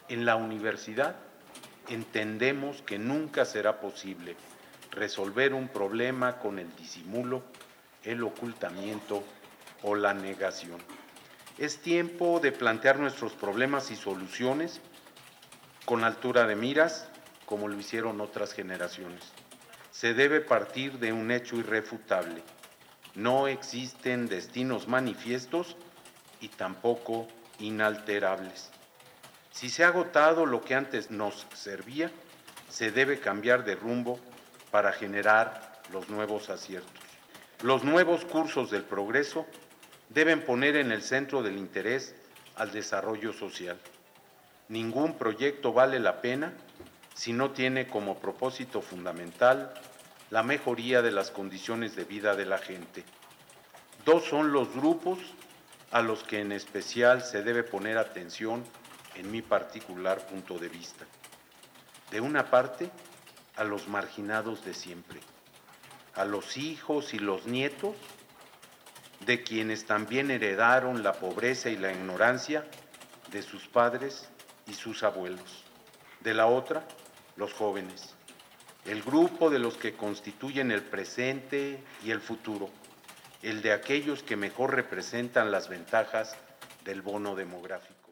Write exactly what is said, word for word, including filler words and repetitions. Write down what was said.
En la universidad entendemos que nunca será posible resolver un problema con el disimulo, el ocultamiento o la negación. Es tiempo de plantear nuestros problemas y soluciones con altura de miras, como lo hicieron otras generaciones. Se debe partir de un hecho irrefutable. No existen destinos manifiestos y tampoco inalterables. Si se ha agotado lo que antes nos servía, se debe cambiar de rumbo para generar los nuevos aciertos. Los nuevos cursos del progreso deben poner en el centro del interés al desarrollo social. Ningún proyecto vale la pena si no tiene como propósito fundamental la mejoría de las condiciones de vida de la gente. Dos son los grupos a los que en especial se debe poner atención en mi particular punto de vista. De una parte, a los marginados de siempre, a los hijos y los nietos de quienes también heredaron la pobreza y la ignorancia de sus padres y sus abuelos. De la otra, los jóvenes, el grupo de los que constituyen el presente y el futuro, el de aquellos que mejor representan las ventajas del bono demográfico.